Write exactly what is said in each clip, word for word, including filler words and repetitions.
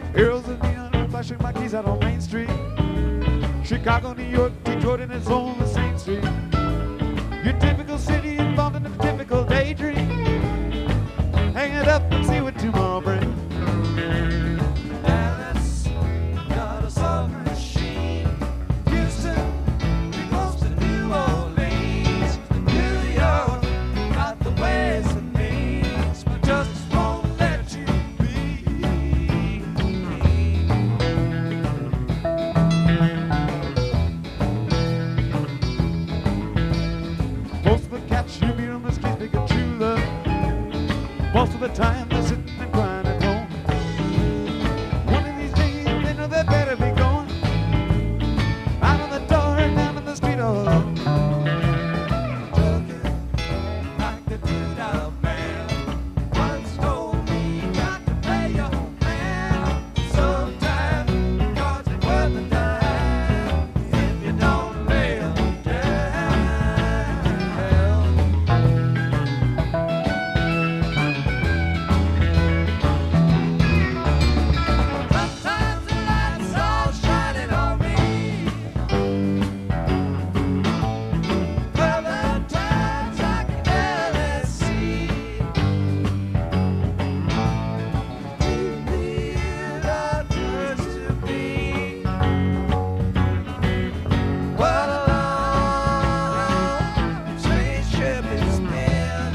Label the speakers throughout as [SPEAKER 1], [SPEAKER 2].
[SPEAKER 1] Arrows of neon flashing my keys out on Main Street. Chicago, New York, Detroit, and it's on the same street. Your typical city involved in a typical daydream. Hang it up and see what tomorrow brings. Dallas, got a soft machine. Houston, be close to New Orleans. New York, got the ways and means, but justice won't let you be. Most of the cats you meet on the streets think of true love. Most of the time they're sitting and crying at home. One of these days they know they better be going out of the door and down in the street all alone. Trucking like the dude out man once told me, you got to pay your man sometime, 'cause it's worth the time if you don't lay 'em down. Sometimes the light's all shining on me. Other times I can barely see. It occurs to me what a long strange trip it's been.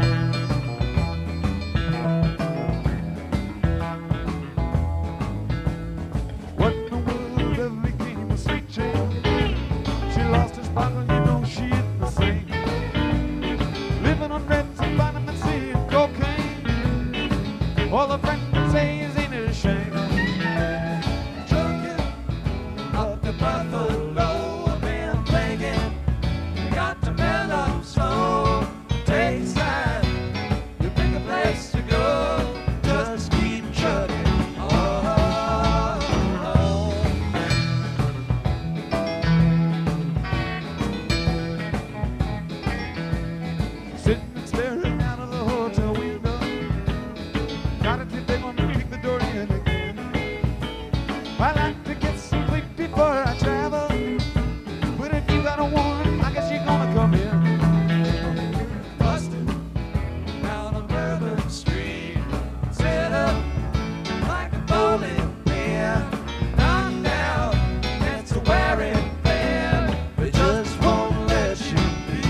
[SPEAKER 1] What in the world ever became a sweet chick? She lost her sparkle, you know she hit the same. Living on reds and vitamin C and cocaine. All the friends can say is ain't it a shame? Trucking up to Buffalo, I've been thinking, got to mellow slow. Takes time, you pick a place to go, just keep trucking. Oh, sitting and staring out of the hotel window. Got it, they want to kick the door in again. I like to get some sleep before I travel, but if you got a warrant, I guess you're gonna come in. Busted down on Bourbon Street, set up like a bowling pin. Knocked out, it's a wearing fan, they just won't let you be.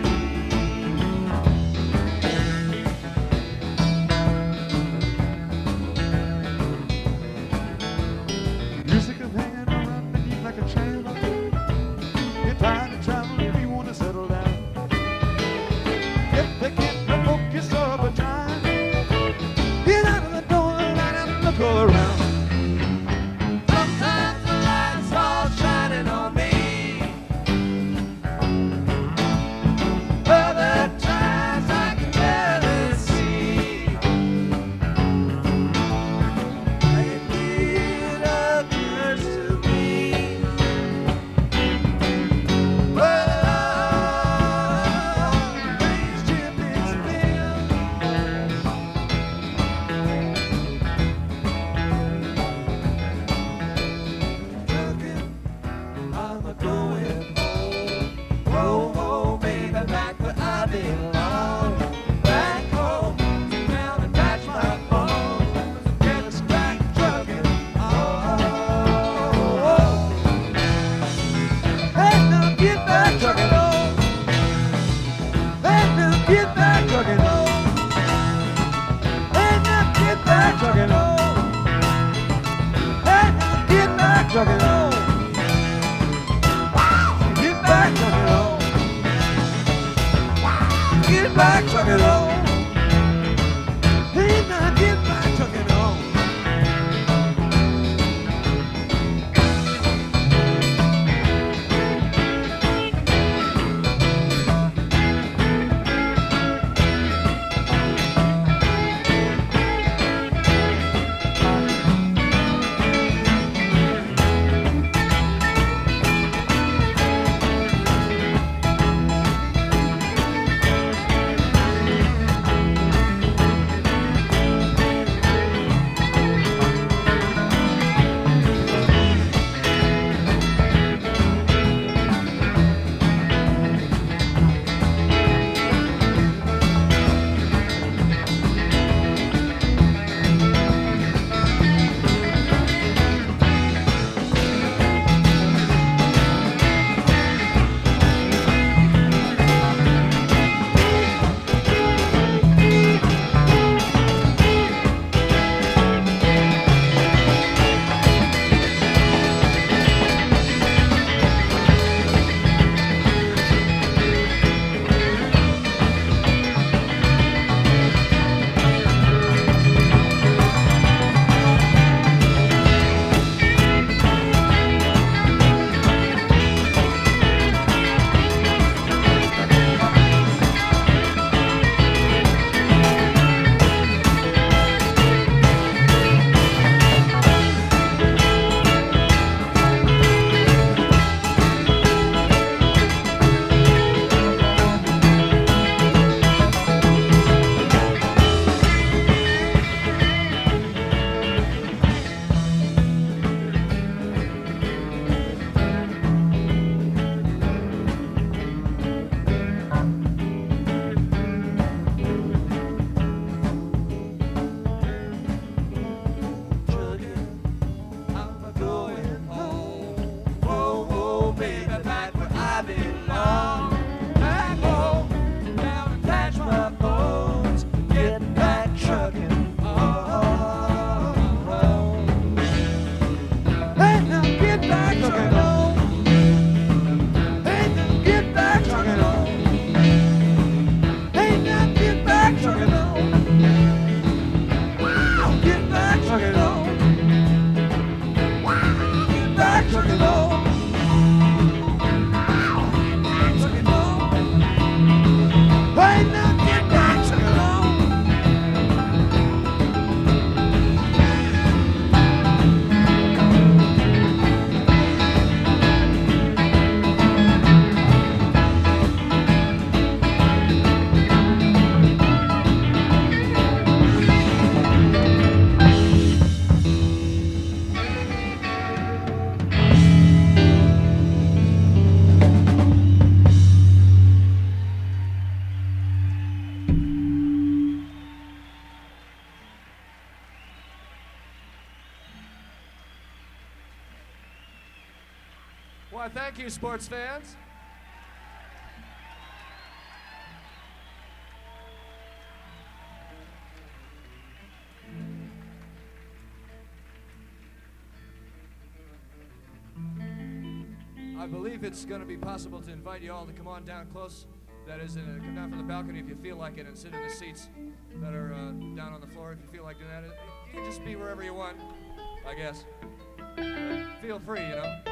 [SPEAKER 1] You're sick of hanging around beneath like a trailer. You're tired of traveling, you want to settle down. If they can't provoke you, start by trying. Get out of the door, light up and look all around. Sometimes the light's all shining on me. Other times I can barely see. Maybe it occurs to me what a long strange trip it's been. Trucking, I'm a going home. Whoa, whoa, baby, back where I belong. Back home, sit down and patch my phone. Get back trucking. Oh, oh, oh. Hey, now get back trucking. Oh. Hey, now get back trucking. Oh. Hey, now get back trucking. Oh. Hey, now get back trucking. Oh. Get back trucking. Oh. Get back trucking. Oh. Hey, now get back trucking. Oh. took it all. Took it all. Ain't nothing back, took it all.
[SPEAKER 2] Why, thank you, sports fans. I believe it's going to be possible to invite you all to come on down close. That is, uh, come down from the balcony if you feel like it and sit in the seats that are uh, down on the floor if you feel like doing that. You can just be wherever you want, I guess. Feel free, you know.